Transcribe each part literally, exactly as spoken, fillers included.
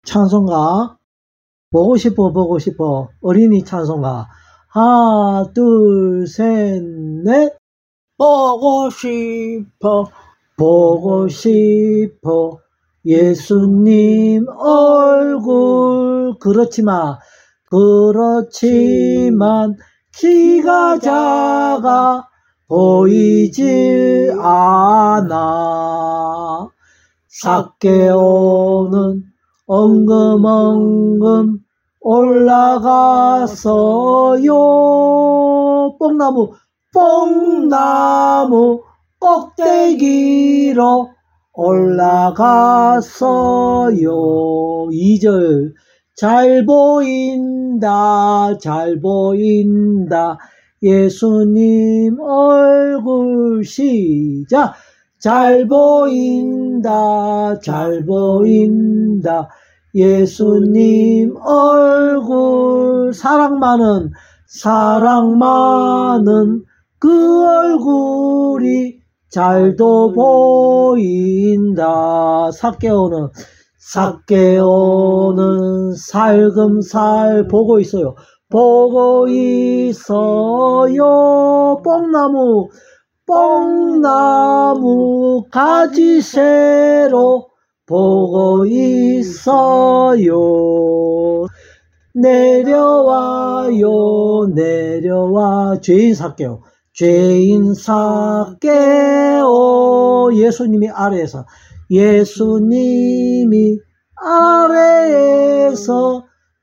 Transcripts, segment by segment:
찬송가 보고 싶어 보고 싶어 어린이 찬송가 하나 둘 셋 넷 보고 싶어 보고 싶어 예수님 얼굴 그렇지만 그렇지만 키가 작아 보이질 않아 삭개오는 엉금엉금 올라갔어요. 뽕나무 뽕나무 꼭대기로 올라갔어요. 이 절 잘 보인다 잘 보인다 예수님 얼굴 시작 잘 보인다 잘 보인다 예수님 얼굴 사랑 많은 사랑 많은 그 얼굴이 잘도 보인다 삭개오는 삭개오는 살금살 보고 있어요 보고 있어요 뽕나무 뽕나무 가지새로 보고 있어요 내려와요 내려와 죄인 삭개오 죄인 삭개오 예수님이 아래에서 예수님이 아래에서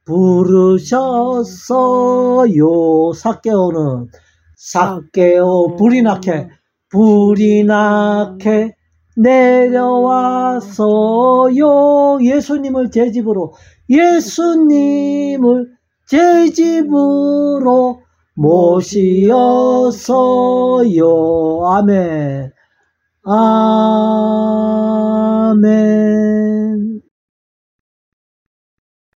부르셨어요 삭개오는 삭개오 불이 나게 불이 나게 내려왔어요 예수님을 제 집으로 예수님을 제 집으로 모시었어요 아멘 아멘